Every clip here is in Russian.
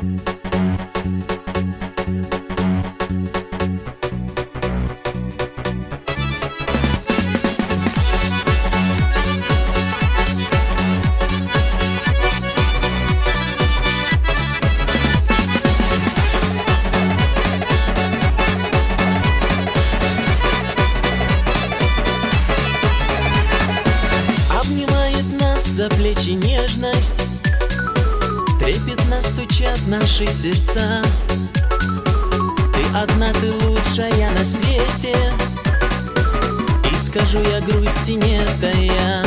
За плечи нежность, трепетно стучат наши сердца. Ты одна, ты лучшая на свете, и скажу я, грусти нет, а я.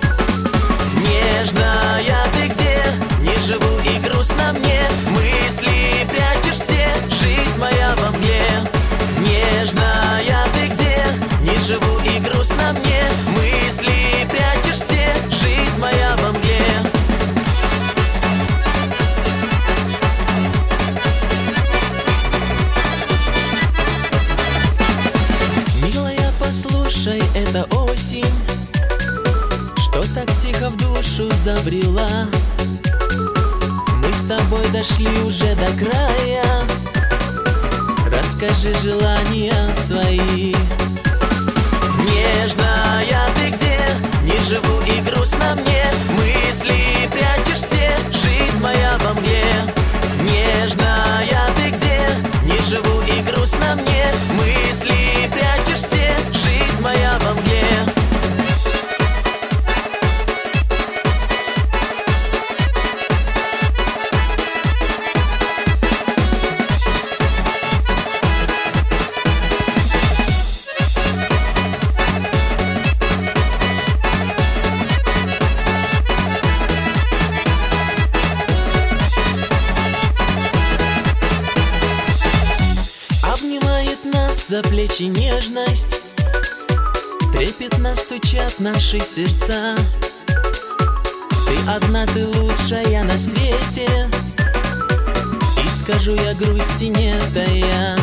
Нежная ты где? Не живу и грустно мне, мысли прячешь все, жизнь моя во мгле. Нежная ты где? Не живу и грустно мне, мысли прячешь все, жизнь моя во мгле. Милая, послушай, это осень, что так тихо в душу забрела. Мы с тобой дошли уже до края, расскажи желания свои. Нежная ты где? Не живу и грустно мне, мысли прячешь все, жизнь моя во мгле. Нежная ты где? Не живу и грустно мне, мысли прячешь все, жизнь моя во мгле. За плечи нежность, трепетно стучат наши сердца. Ты одна, ты лучшая на свете, и скажу я, грусти нет, а я.